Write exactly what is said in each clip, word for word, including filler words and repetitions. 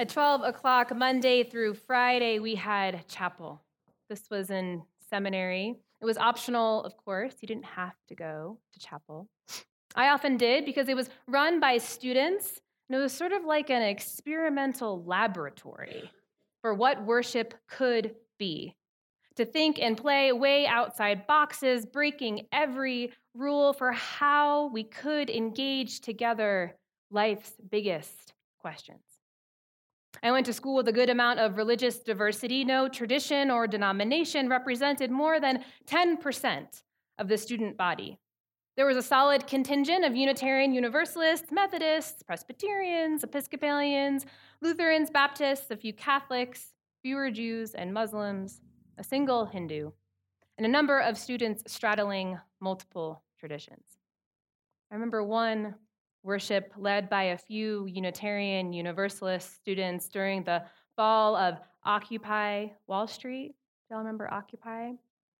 At twelve o'clock, Monday through Friday, we had chapel. This was in seminary. It was optional, of course. You didn't have to go to chapel. I often did because it was run by students, and it was sort of like an experimental laboratory for what worship could be. To think and play way outside boxes, breaking every rule for how we could engage together life's biggest questions. I went to school with a good amount of religious diversity. No tradition or denomination represented more than ten percent of the student body. There was a solid contingent of Unitarian Universalists, Methodists, Presbyterians, Episcopalians, Lutherans, Baptists, a few Catholics, fewer Jews and Muslims, a single Hindu, and a number of students straddling multiple traditions. I remember one worship led by a few Unitarian Universalist students during the fall of Occupy Wall Street. Do y'all remember Occupy?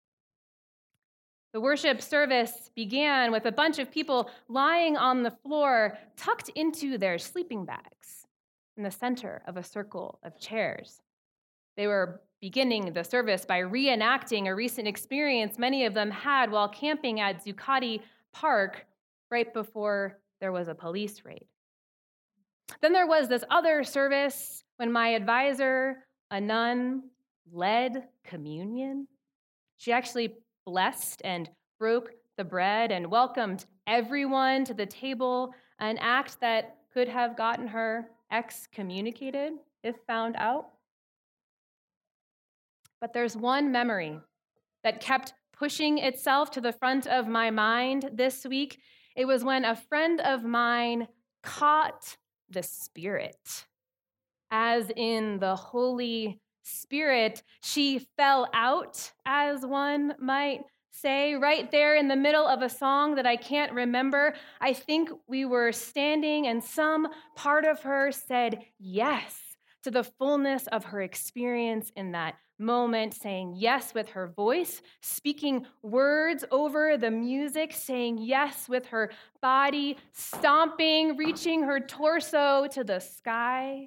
The worship service began with a bunch of people lying on the floor, tucked into their sleeping bags in the center of a circle of chairs. They were beginning the service by reenacting a recent experience many of them had while camping at Zuccotti Park right before there was a police raid. Then there was this other service when my advisor, a nun, led communion. She actually blessed and broke the bread and welcomed everyone to the table, an act that could have gotten her excommunicated if found out. But there's one memory that kept pushing itself to the front of my mind this week. It was when a friend of mine caught the Spirit. As in the Holy Spirit, she fell out, as one might say, right there in the middle of a song that I can't remember. I think we were standing and some part of her said yes to the fullness of her experience in that moment, saying yes with her voice, speaking words over the music, saying yes with her body, stomping, reaching her torso to the sky.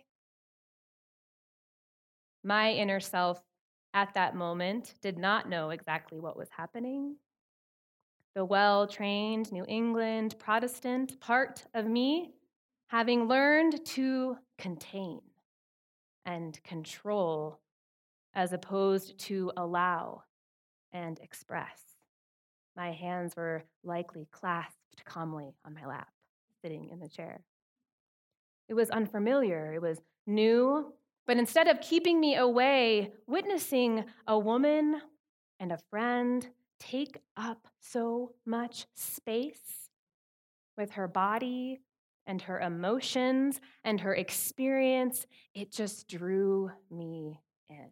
My inner self at that moment did not know exactly what was happening. The well-trained New England Protestant part of me, having learned to contain and control as opposed to allow and express. My hands were likely clasped calmly on my lap, sitting in the chair. It was unfamiliar, it was new, but instead of keeping me away, witnessing a woman and a friend take up so much space with her body and her emotions and her experience, it just drew me in.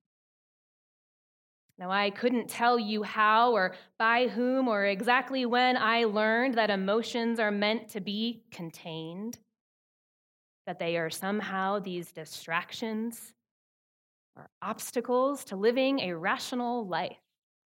Now, I couldn't tell you how or by whom or exactly when I learned that emotions are meant to be contained, that they are somehow these distractions or obstacles to living a rational life.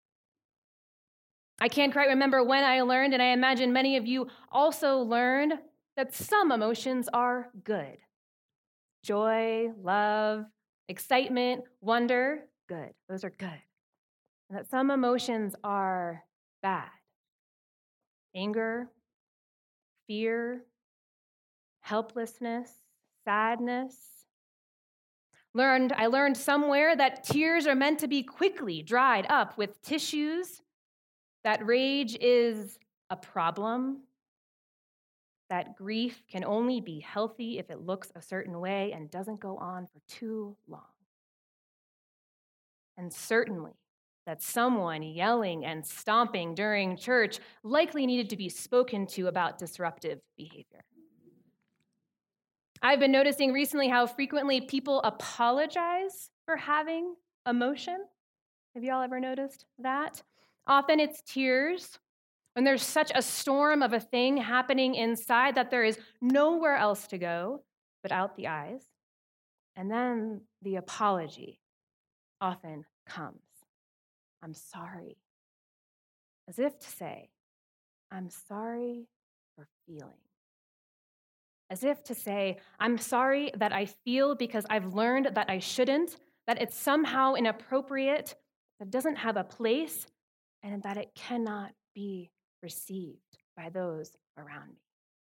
I can't quite remember when I learned, and I imagine many of you also learned, that some emotions are good. Joy, love, excitement, wonder, good. Those are good. And that some emotions are bad. Anger, fear, helplessness, sadness. Learned, I learned somewhere that tears are meant to be quickly dried up with tissues, that rage is a problem, that grief can only be healthy if it looks a certain way and doesn't go on for too long. And certainly that someone yelling and stomping during church likely needed to be spoken to about disruptive behavior. I've been noticing recently how frequently people apologize for having emotion. Have y'all ever noticed that? Often it's tears when there's such a storm of a thing happening inside that there is nowhere else to go but out the eyes. And then the apology often comes. I'm sorry. As if to say, I'm sorry for feeling. as if to say, I'm sorry that I feel because I've learned that I shouldn't, that it's somehow inappropriate, that doesn't have a place, and that it cannot be received by those around me.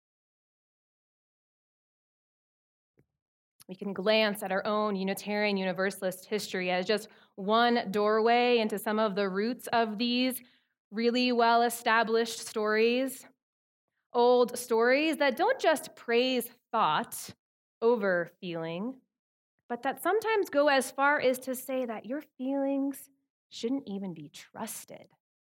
We can glance at our own Unitarian Universalist history as just one doorway into some of the roots of these really well-established stories. Old stories that don't just praise thought over feeling, but that sometimes go as far as to say that your feelings shouldn't even be trusted.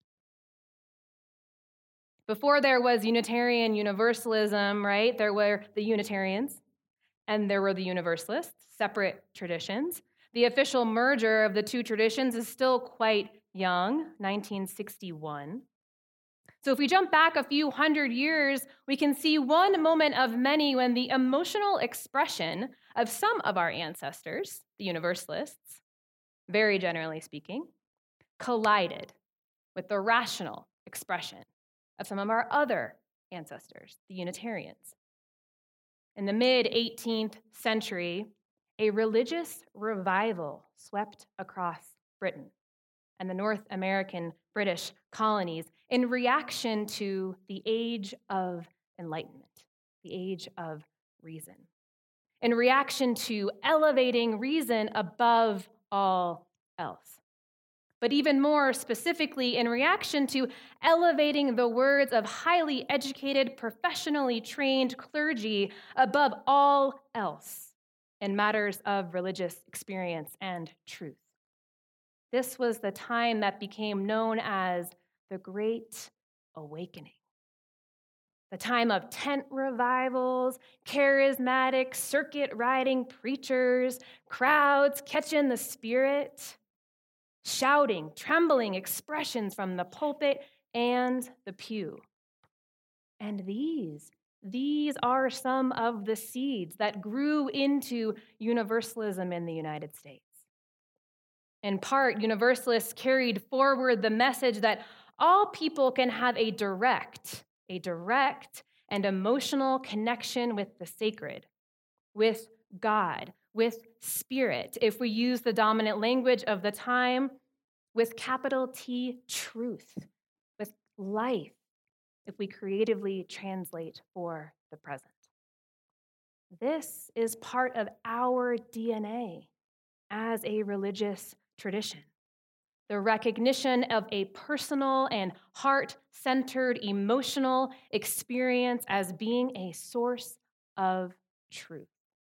Before there was Unitarian Universalism, right, there were the Unitarians and there were the Universalists, separate traditions. The official merger of the two traditions is still quite young, nineteen sixty-one. So if we jump back a few hundred years, we can see one moment of many when the emotional expression of some of our ancestors, the Universalists, very generally speaking, collided with the rational expression of some of our other ancestors, the Unitarians. In the mid-eighteenth century, a religious revival swept across Britain and the North American British colonies in reaction to the age of enlightenment, the age of reason, in reaction to elevating reason above all else. But even more specifically, in reaction to elevating the words of highly educated, professionally trained clergy above all else in matters of religious experience and truth. This was the time that became known as the Great Awakening. The time of tent revivals, charismatic circuit riding preachers, crowds catching the Spirit, shouting, trembling expressions from the pulpit and the pew. And these, these are some of the seeds that grew into Universalism in the United States. In part, Universalists carried forward the message that all people can have a direct, a direct and emotional connection with the sacred, with God, with spirit, if we use the dominant language of the time, with capital T, truth, with life, if we creatively translate for the present. This is part of our D N A as a religious tradition. The recognition of a personal and heart-centered emotional experience as being a source of truth.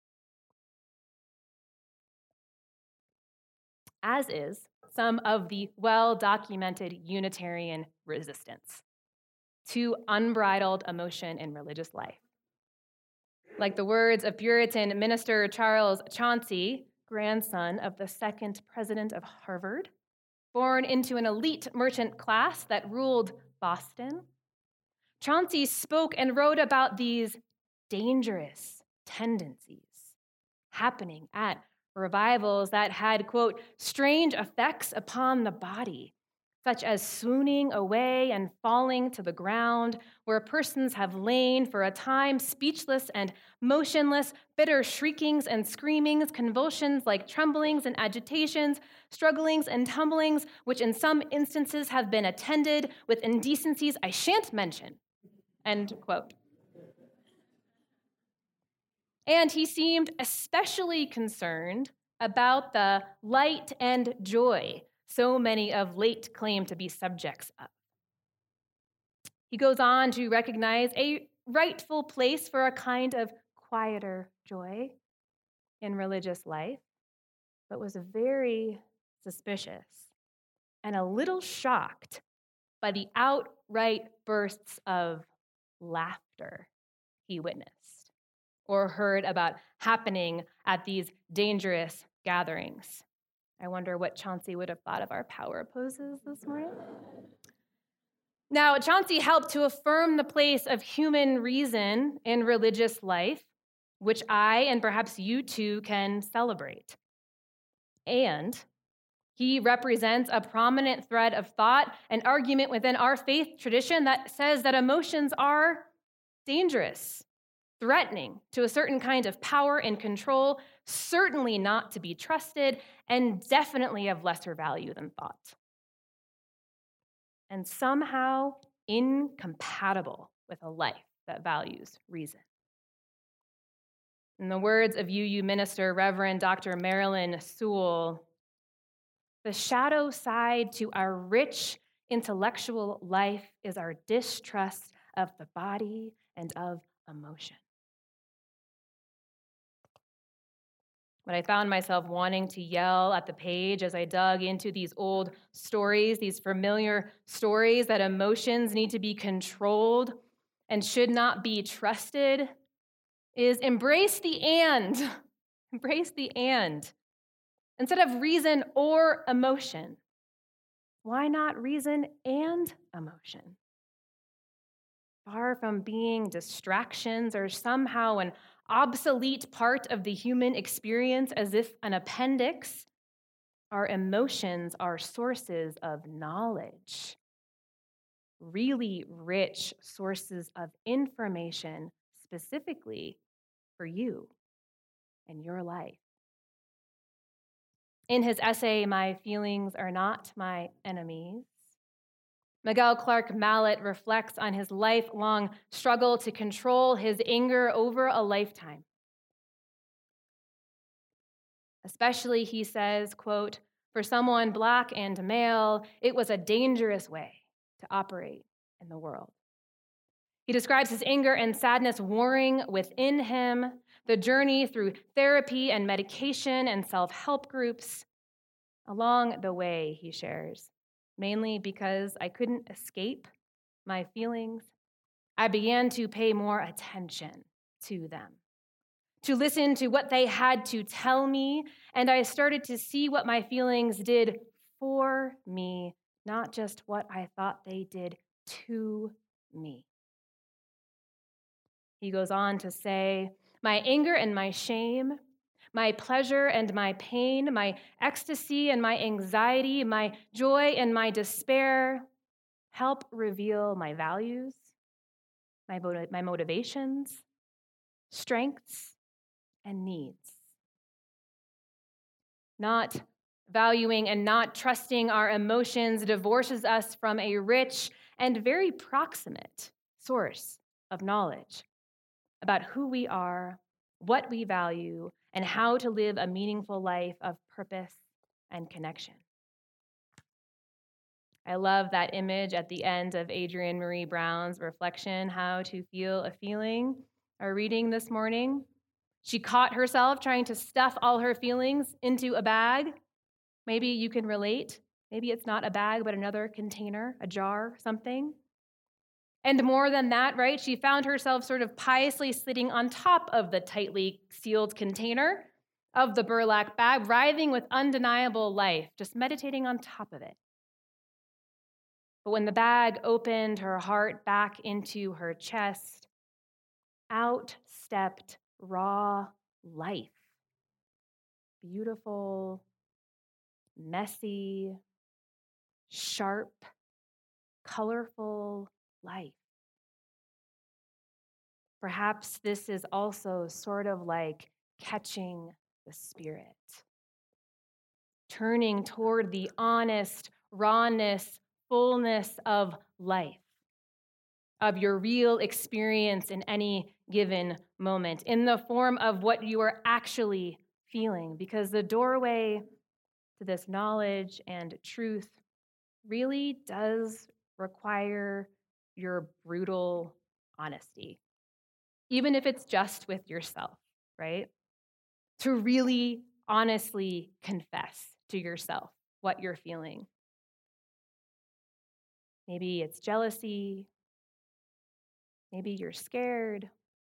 As is some of the well-documented Unitarian resistance to unbridled emotion in religious life. Like the words of Puritan minister Charles Chauncey, grandson of the second president of Harvard, born into an elite merchant class that ruled Boston, Chauncey spoke and wrote about these dangerous tendencies happening at revivals that had, quote, strange effects upon the body, such as swooning away and falling to the ground, where persons have lain for a time speechless and motionless, bitter shriekings and screamings, convulsions like tremblings and agitations, strugglings and tumblings, which in some instances have been attended with indecencies I shan't mention, end quote. And he seemed especially concerned about the light and joy so many of late claim to be subjects of. He goes on to recognize a rightful place for a kind of quieter joy in religious life, but was very suspicious and a little shocked by the outright bursts of laughter he witnessed or heard about happening at these dangerous gatherings. I wonder what Chauncey would have thought of our power poses this morning. Now, Chauncey helped to affirm the place of human reason in religious life, which I and perhaps you too can celebrate. And he represents a prominent thread of thought and argument within our faith tradition that says that emotions are dangerous, threatening to a certain kind of power and control, certainly not to be trusted, and definitely of lesser value than thought. And somehow incompatible with a life that values reason. In the words of U U minister Reverend Doctor Marilyn Sewell, the shadow side to our rich intellectual life is our distrust of the body and of emotion. But I found myself wanting to yell at the page as I dug into these old stories, these familiar stories that emotions need to be controlled and should not be trusted, is embrace the and. Embrace the and. Instead of reason or emotion, why not reason and emotion? Far from being distractions or somehow an obsolete part of the human experience as if an appendix, our emotions are sources of knowledge, really rich sources of information specifically for you and your life. In his essay, My Feelings Are Not My Enemies, Miguel Clark Mallet reflects on his lifelong struggle to control his anger over a lifetime. Especially, he says, quote, for someone Black and male, it was a dangerous way to operate in the world. He describes his anger and sadness warring within him, the journey through therapy and medication and self-help groups. Along the way, he shares, mainly because I couldn't escape my feelings, I began to pay more attention to them, to listen to what they had to tell me, and I started to see what my feelings did for me, not just what I thought they did to me. He goes on to say, my anger and my shame, my pleasure and my pain, my ecstasy and my anxiety, my joy and my despair help reveal my values, my, my motivations, strengths, and needs. Not valuing and not trusting our emotions divorces us from a rich and very proximate source of knowledge about who we are, what we value, and how to live a meaningful life of purpose and connection. I love that image at the end of Adrienne Marie Brown's reflection, How to Feel a Feeling, our reading this morning. She caught herself trying to stuff all her feelings into a bag. Maybe you can relate. Maybe it's not a bag, but another container, a jar, something. And more than that, right, she found herself sort of piously sitting on top of the tightly sealed container of the burlap bag, writhing with undeniable life, just meditating on top of it. But when the bag opened her heart back into her chest, out stepped raw life. Beautiful, messy, sharp, colorful life. Perhaps this is also sort of like catching the Spirit, turning toward the honest rawness, fullness of life, of your real experience in any given moment, in the form of what you are actually feeling, because the doorway to this knowledge and truth really does require your brutal honesty, even if it's just with yourself, right? To really honestly confess to yourself what you're feeling. Maybe it's jealousy. Maybe you're scared,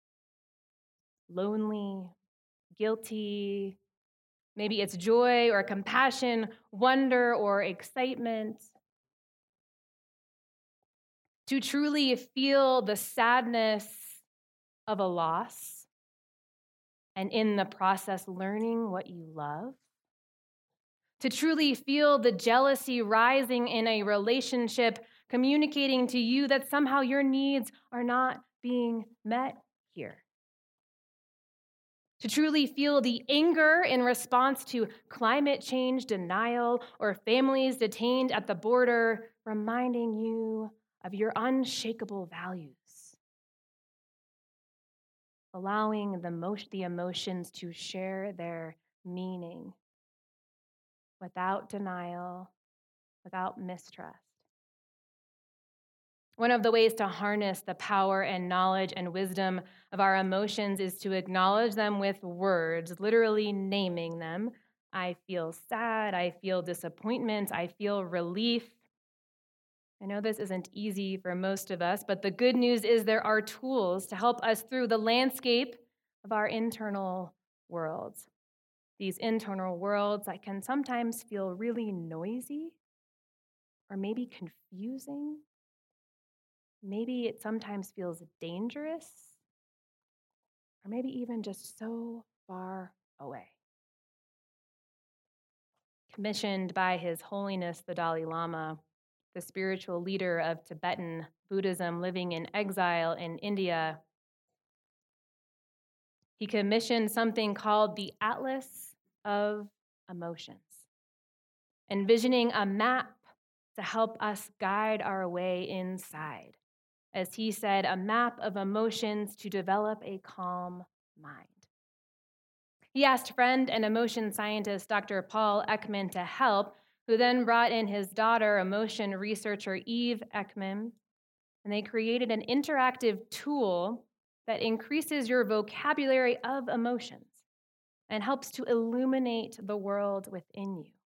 lonely, guilty. Maybe it's joy or compassion, wonder or excitement. To truly feel the sadness of a loss and in the process learning what you love. To truly feel the jealousy rising in a relationship, communicating to you that somehow your needs are not being met here. To truly feel the anger in response to climate change denial or families detained at the border, reminding you of your unshakable values. Allowing the, mo- the emotions to share their meaning without denial, without mistrust. One of the ways to harness the power and knowledge and wisdom of our emotions is to acknowledge them with words, literally naming them. I feel sad, I feel disappointment, I feel relief. I know this isn't easy for most of us, but the good news is there are tools to help us through the landscape of our internal worlds. These internal worlds that can sometimes feel really noisy or maybe confusing. Maybe it sometimes feels dangerous, or maybe even just so far away. Commissioned by His Holiness the Dalai Lama, the spiritual leader of Tibetan Buddhism living in exile in India, he commissioned something called the Atlas of Emotions, envisioning a map to help us guide our way inside. As he said, a map of emotions to develop a calm mind. He asked friend and emotion scientist Doctor Paul Ekman to help, who then brought in his daughter, emotion researcher Eve Ekman, and they created an interactive tool that increases your vocabulary of emotions and helps to illuminate the world within you.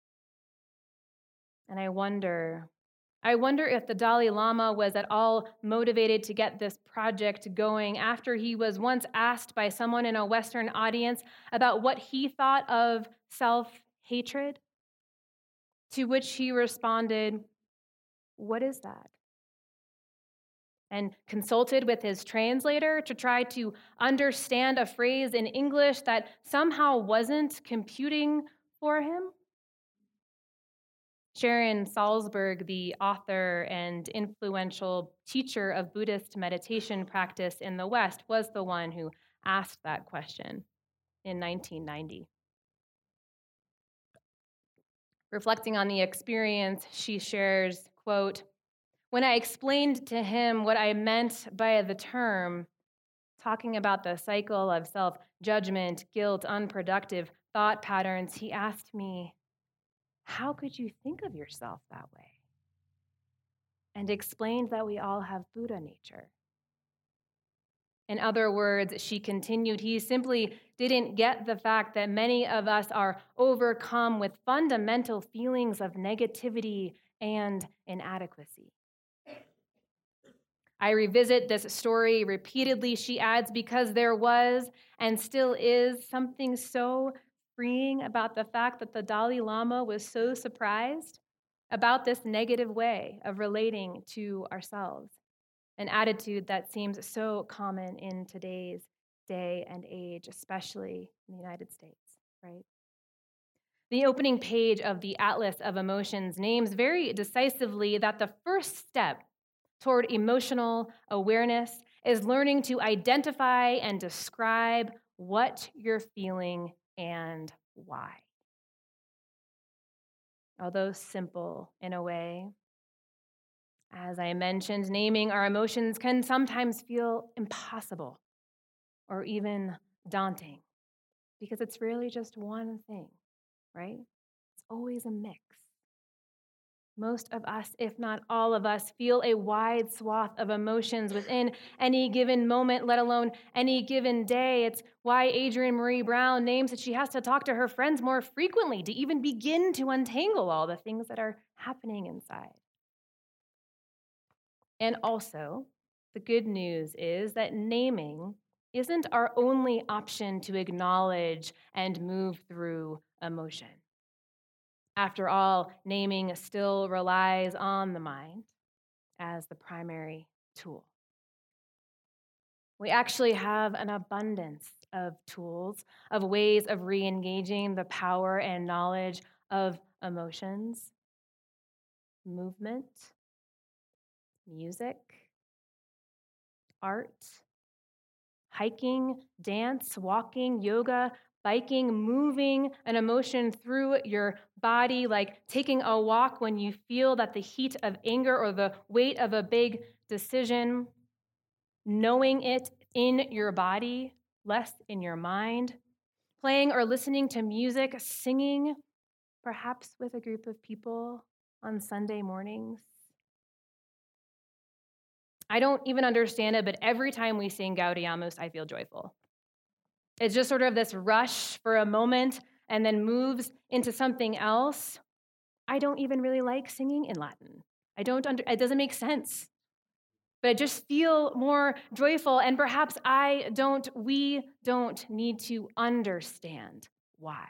And I wonder, I wonder if the Dalai Lama was at all motivated to get this project going after he was once asked by someone in a Western audience about what he thought of self-hatred, to which he responded, "What is that?" And consulted with his translator to try to understand a phrase in English that somehow wasn't computing for him. Sharon Salzberg, the author and influential teacher of Buddhist meditation practice in the West, was the one who asked that question in nineteen ninety. Reflecting on the experience, she shares, quote, "When I explained to him what I meant by the term, talking about the cycle of self-judgment, guilt, unproductive thought patterns, he asked me, 'How could you think of yourself that way?' And explained that we all have Buddha nature." In other words, she continued, he simply didn't get the fact that many of us are overcome with fundamental feelings of negativity and inadequacy. I revisit this story repeatedly, she adds, because there was and still is something so freeing about the fact that the Dalai Lama was so surprised about this negative way of relating to ourselves, an attitude that seems so common in today's day and age, especially in the United States, right? The opening page of the Atlas of Emotions names very decisively that the first step toward emotional awareness is learning to identify and describe what you're feeling and why. Although simple in a way, as I mentioned, naming our emotions can sometimes feel impossible or even daunting because it's really just one thing, right? It's always a mix. Most of us, if not all of us, feel a wide swath of emotions within any given moment, let alone any given day. It's why Adrienne Marie Brown names that she has to talk to her friends more frequently to even begin to untangle all the things that are happening inside. And also, the good news is that naming isn't our only option to acknowledge and move through emotion. After all, naming still relies on the mind as the primary tool. We actually have an abundance of tools, of ways of re-engaging the power and knowledge of emotions, movement, music, art, hiking, dance, walking, yoga, biking, moving an emotion through your body, like taking a walk when you feel that the heat of anger or the weight of a big decision, knowing it in your body, less in your mind, playing or listening to music, singing, perhaps with a group of people on Sunday mornings. I don't even understand it, but every time we sing Gaudiamus, I feel joyful. It's just sort of this rush for a moment and then moves into something else. I don't even really like singing in Latin. I don't under, it doesn't make sense. But I just feel more joyful, and perhaps I don't, we don't need to understand why.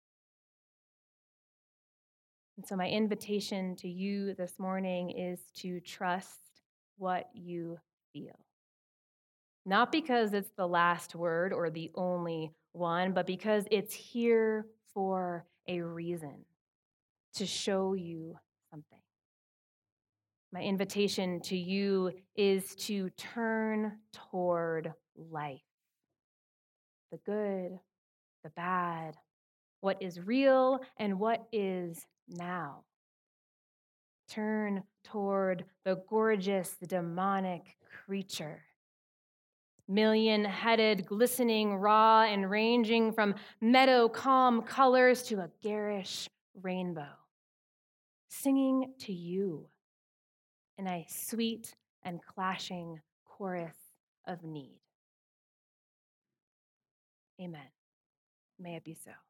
And so my invitation to you this morning is to trust what you feel. Not because it's the last word or the only one, but because it's here for a reason, to show you something. My invitation to you is to turn toward life, the good, the bad, what is real and what is now. Turn toward the gorgeous demonic creature, million-headed, glistening, raw, and ranging from meadow calm colors to a garish rainbow, singing to you in a sweet and clashing chorus of need. Amen. May it be so.